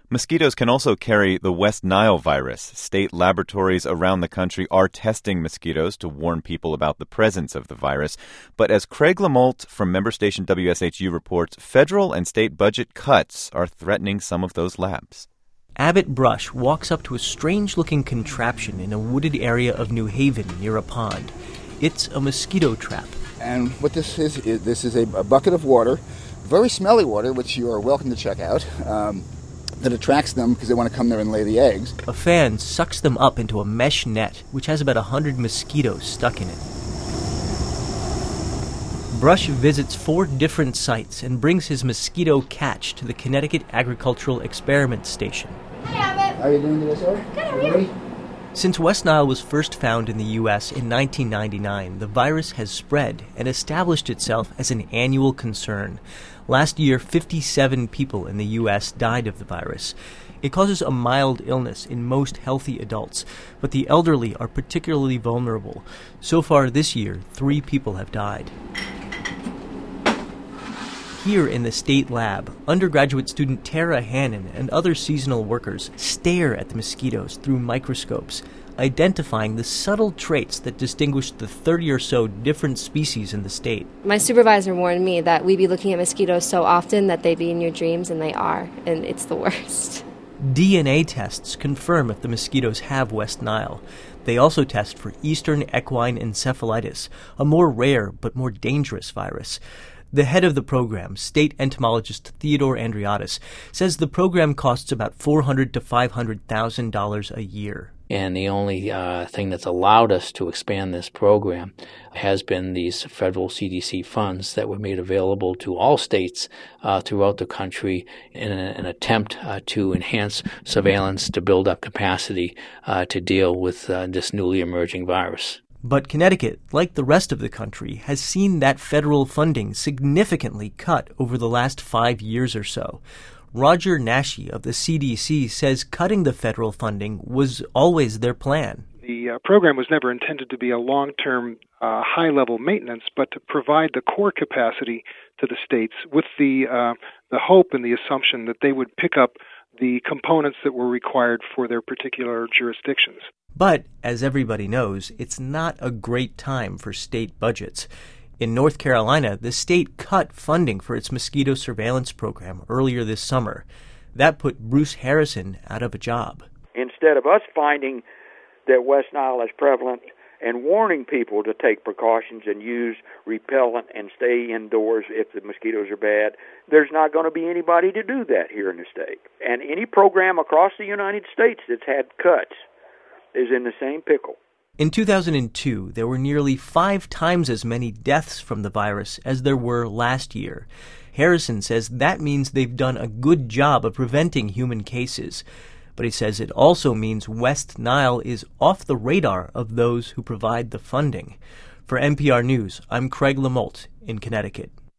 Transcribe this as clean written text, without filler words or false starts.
Mosquitoes can also carry the West Nile virus. State laboratories around the country are testing mosquitoes to warn people about the presence of the virus. But as Craig Lamolt from member station WSHU reports, federal and state budget cuts are threatening some of those labs. Abbott Brush walks up to a strange-looking contraption in a wooded area of New Haven near a pond. It's a mosquito trap. And what this is a bucket of water, very smelly water, which you are welcome to check out, that attracts them because they want to come there and lay the eggs. A fan sucks them up into a mesh net, which has about 100 mosquitoes stuck in it. Brush visits 4 different sites and brings his mosquito catch to the Connecticut Agricultural Experiment Station. Hi, Abbott. How are you doing today, sir? Good, how are you? Since West Nile was first found in the U.S. in 1999, the virus has spread and established itself as an annual concern. Last year, 57 people in the U.S. died of the virus. It causes a mild illness in most healthy adults, but the elderly are particularly vulnerable. So far this year, 3 people have died. Here in the state lab, undergraduate student Tara Hannon and other seasonal workers stare at the mosquitoes through microscopes, identifying the subtle traits that distinguish the 30 or so different species in the state. My supervisor warned me that we'd be looking at mosquitoes so often that they'd be in your dreams, and they are, and it's the worst. DNA tests confirm if the mosquitoes have West Nile. They also test for Eastern equine encephalitis, a more rare but more dangerous virus. The head of the program, state entomologist Theodore Andriotis, says the program costs about $400,000 to $500,000 a year. And the only thing that's allowed us to expand this program has been these federal CDC funds that were made available to all states throughout the country in an attempt to enhance surveillance, to build up capacity to deal with this newly emerging virus. But Connecticut, like the rest of the country, has seen that federal funding significantly cut over the last 5 years or so. Roger Nashi of the CDC says cutting the federal funding was always their plan. The program was never intended to be a long-term, high-level maintenance, but to provide the core capacity to the states with the hope and the assumption that they would pick up the components that were required for their particular jurisdictions. But, as everybody knows, it's not a great time for state budgets. In North Carolina, the state cut funding for its mosquito surveillance program earlier this summer. That put Bruce Harrison out of a job. Instead of us finding that West Nile is prevalent and warning people to take precautions and use repellent and stay indoors if the mosquitoes are bad, there's not going to be anybody to do that here in the state. And any program across the United States that's had cuts is in the same pickle. In 2002, there were nearly 5 times as many deaths from the virus as there were last year. Harrison says that means they've done a good job of preventing human cases. But he says it also means West Nile is off the radar of those who provide the funding. For NPR News, I'm Craig Lamolt in Connecticut.